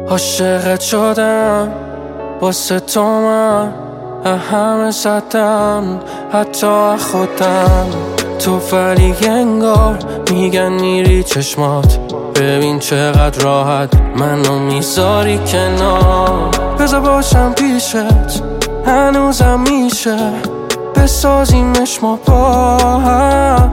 عاشقت شدم واسه تو من همه زدم حتی خودم تو ولی انگار میگن میری چشمات ببین چقدر راحت منو میذاری کنار بذار باشم پیشت هنوزم میشه بسازیمش ما با هم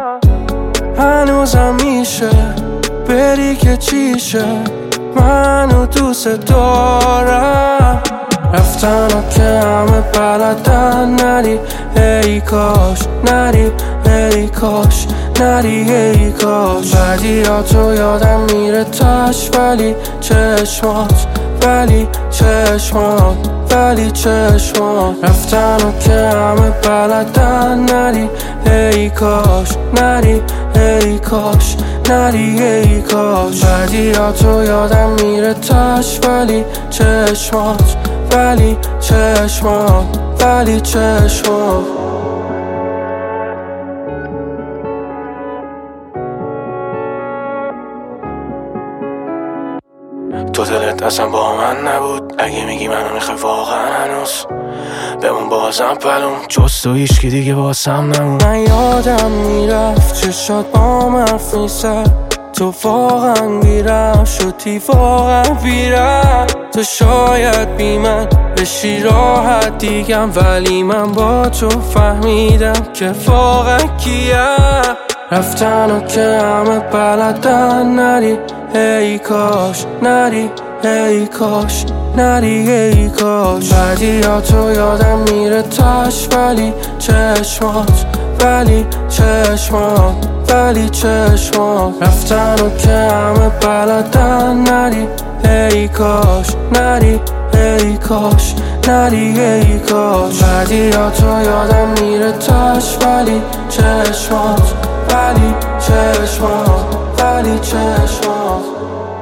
هنوزم میشه بری که چیشه منو دوست دارم رفتن و که همه بلدن نری ای کاش نری ای کاش نری ای کاش بدیاتو یادم میره تاش ولی چشمات ولی چشمات ولی چشمات رفتن و که همه بلدن نری ای کاش نری ای کاش نری ای کاش بدیاتو یادم میره تاش ولی چشمات ولی چشمات ولی چشمات تو دلت اصلا با من نبود اگه میگی منو میخوای واقعا هنوز بمون بازم پلوم جز تو هیچکی دیگه بازم نمون من یادم میرفت چشات با من حرف میزد تو واقعا بیرم شدی واقعا بیرم تو شاید بی من بشی راحت دیگم ولی من با تو فهمیدم که واقعا کیم رفتن و که همه بلدن نری ای کاش نری ای کاش نری ای کاش بدیاتو یادم میره تاش ولی چشمات ولی چشمات ولی چشمات رفتن و که همه بلدن نری ای کاش نری ای کاش نری ای کاش بدیاتو یادم میره تاش ولی چشمات ولی چشمات ولی چشمات